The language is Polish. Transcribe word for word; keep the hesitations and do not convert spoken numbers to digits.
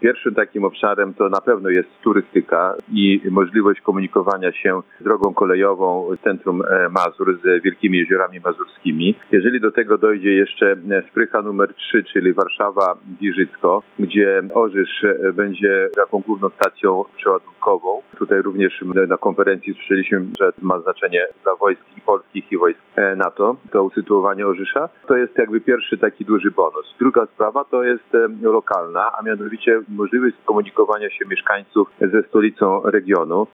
Pierwszym takim obszarem to na pewno jest turystyka i możliwość komunikowania się drogą kolejową centrum Mazur z Wielkimi Jeziorami Mazurskimi. Jeżeli do tego dojdzie jeszcze szprycha numer trzy, czyli Warszawa-Giżycko, gdzie Orzysz będzie taką główną stacją przeładunkową. Tutaj również na konferencji słyszeliśmy, że ma znaczenie dla wojsk i polskich i wojsk NATO, to usytuowanie Orzysza. To jest jakby pierwszy taki duży bonus. Druga sprawa to jest lokalna, a mianowicie możliwość skomunikowania się mieszkańców ze stolicą regionu.